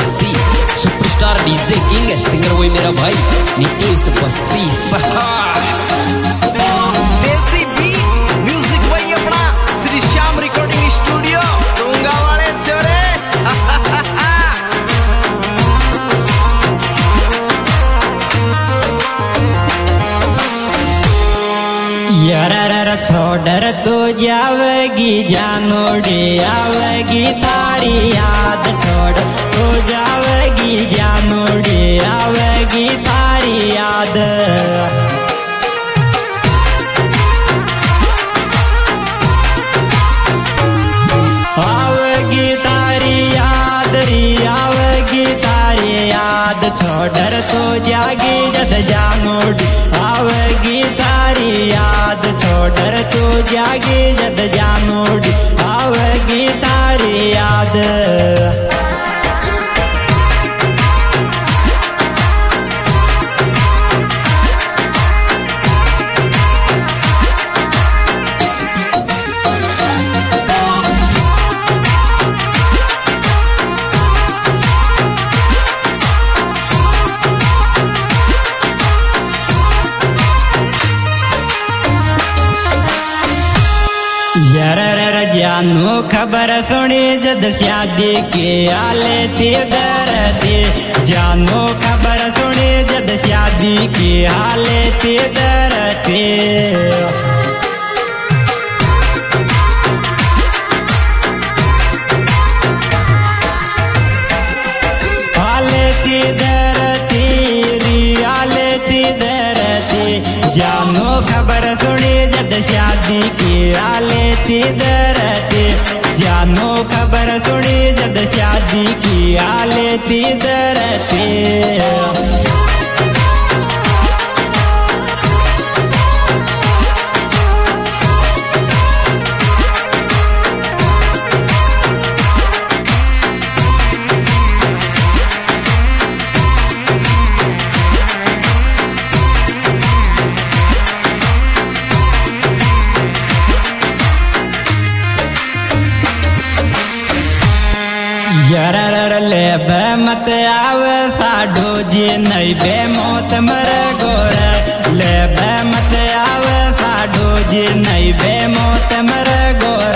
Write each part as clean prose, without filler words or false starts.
बस्सी superstar DJ king singer वही मेरा भाई नीतीश बस्सी सहा देसी बीट म्यूजिक वही अपना श्री श्याम रिकॉर्डिंग स्टूडियो डोंगा वाले छोरे यार छोड़र तो जावेगी जानोड़े आवेगी तारी याद छोड़ तो जावेगी जानोड़े आवेगी तारी याद आवेगी तारी याद री आवेगी तारी याद छोड़र तो जागी जद जानोड़ी आवेगी तारी याद छोड़र तो जागी जद जानोड़ी आवेगी तारी याद यार जानू खबर सुनी जद शादी के आले ती दरदी जानू खबर सुनी जद शादी के आले ती दरदी आले ती दरदी री आले ती दरदी जानू खबर सुनी जद शादी की आले ती दरदी जानू खबर सुनी जद शादी की आले ती दरदी यार ले बे मत आवे साडो जी नहीं बे मौत मर गोर ले बे मत आवे साडो जी नहीं बे मौत मर गोर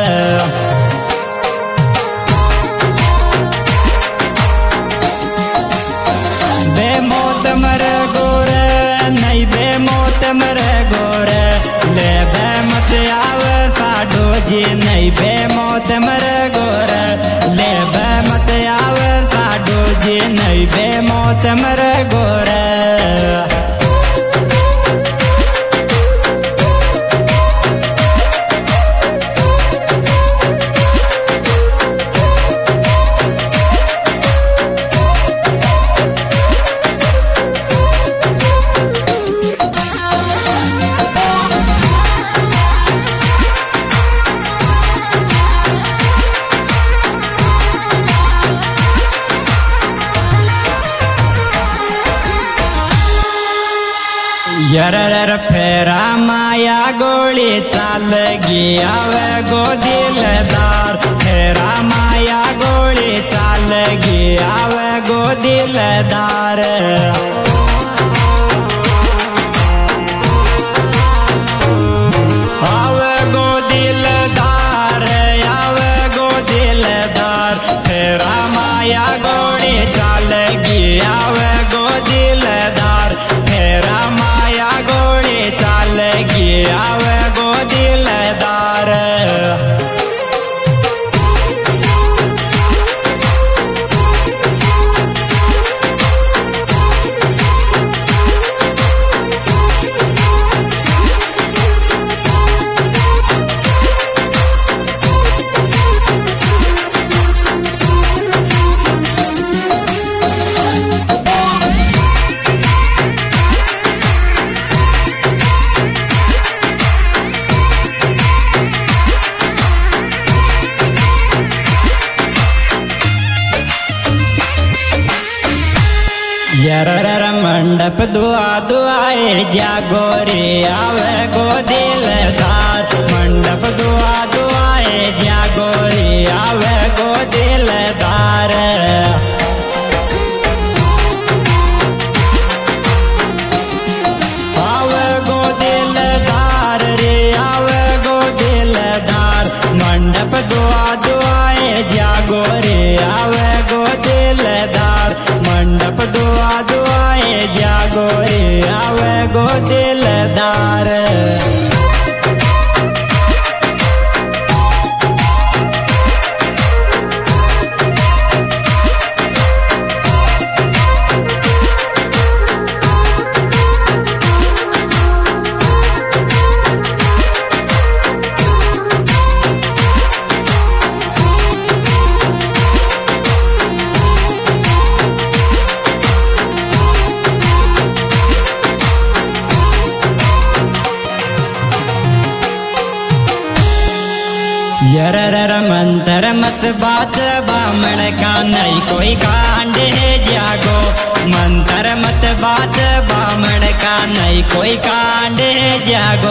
बे मौत मर गोर नहीं बे मौत मर गोर ले बे मत आवे साडो जी नहीं बे मौत मर गोर ले बे मत आवे साडो जी नहीं बे मौत मर गोर यार फेरा माया गोली चाल गया वे गो दिलदार फेरा माया गोली चाल गया वे गो दिलदार आवे गो दिलदार आवे गो दिलदार फेरा माया गोली चाल गया वे गो दिलदार फेरा माया गोली चाल गया वे गो दिलदार यार मंडप दुआ दुआए जागो रे आवे गो दिलदार मंडप दुआ दुआए जागो रे आवे गो दिलदार यरर मंतर मत बात बामण का नहीं कोई कांड है जागो। मंतर मत बात बामण का नहीं कोई कांड है जागो।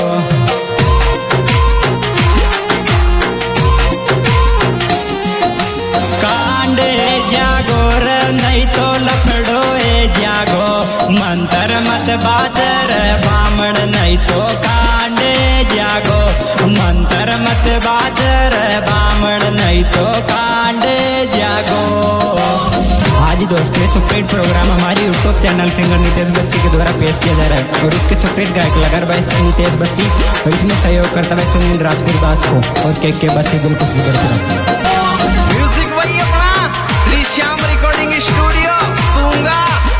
कांड है जागो रे नहीं तो लफड़ो है जागो। मंतर मत बात रे बामण नहीं तो कांड है जागो। मंतर मत बात रे बामण नहीं तो कांड जागो। आज दोस्तों सुपरहिट प्रोग्राम हमारी YouTube channel singer Nitesh Bassi के द्वारा पेश किया जा रहा है और इसके सुपरहिट गायक लगर भाई नितेश बस्सी और इसमें सहयोग करता है सुनील राजपुर दास को और के बस्सी दिल खुश भी करते हैं। म्यूजिक वही अपना श्री श्याम रिकॉर्डिंग स्टूडियो दूंगा।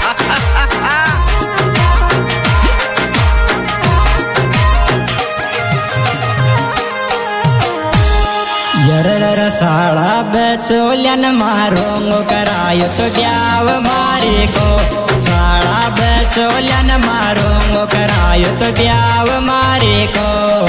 यरर साड़ा बेचोलन मारोंगो करायो तो ब्याव मारे को। साड़ा बेचोलन मारोंगो करायो तो ब्याव मारे को।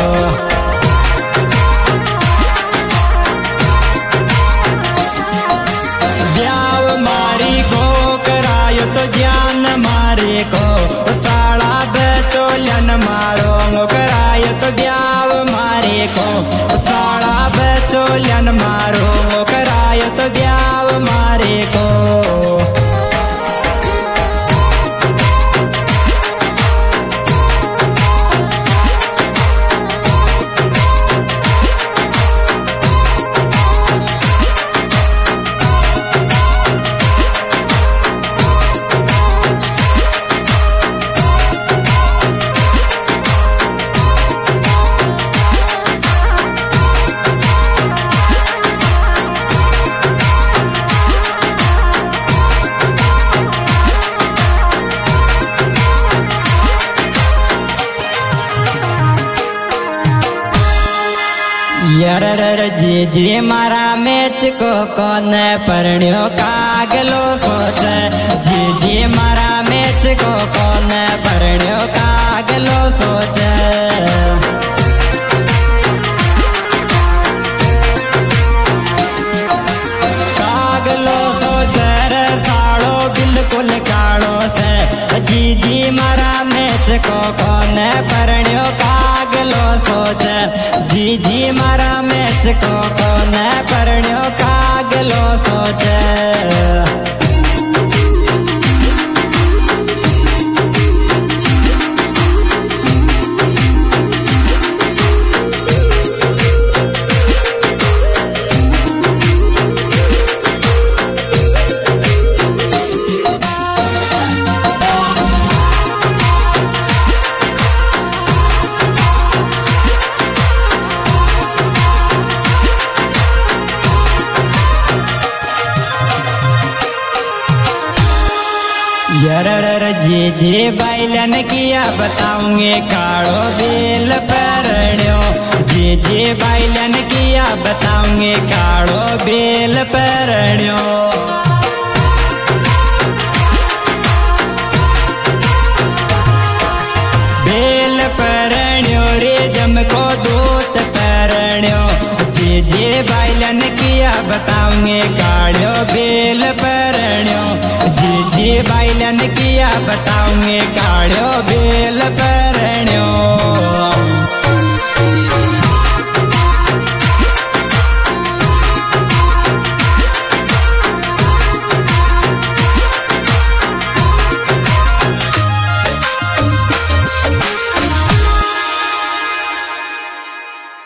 ब्याव मारी को करायो तो जान मारे को। साड़ा बेचोलन मारोंगो करायो तो ब्याव मारे को। साड़ा बेचोलन मारो करायो तो ब्याव मारे को। यरर जी मारा मैच को कौन परण्यो कागलो सोच। जी मारा मैच को कौन परण्यो कागलो सोच। कागलो सोच रे साड़ो बिल्कुल काड़ो से। जी मारा मैच को कौन परण्यो कागलो सोच। जी मारा मैच को कौन परण्यो कागलो सोच। यरर जी बैलन किया बताऊंगे काड़ो बेल परण्यो। जी बैलन किया बताऊंगे काड़ो बेल परण्यो। बेल परण्यो रे जम को दूत परण्यो। जी बैलन किया बताऊंगे काड़ो बेल परण्यो। जी बैलन किया बताऊंगे काड़ो बेल पर।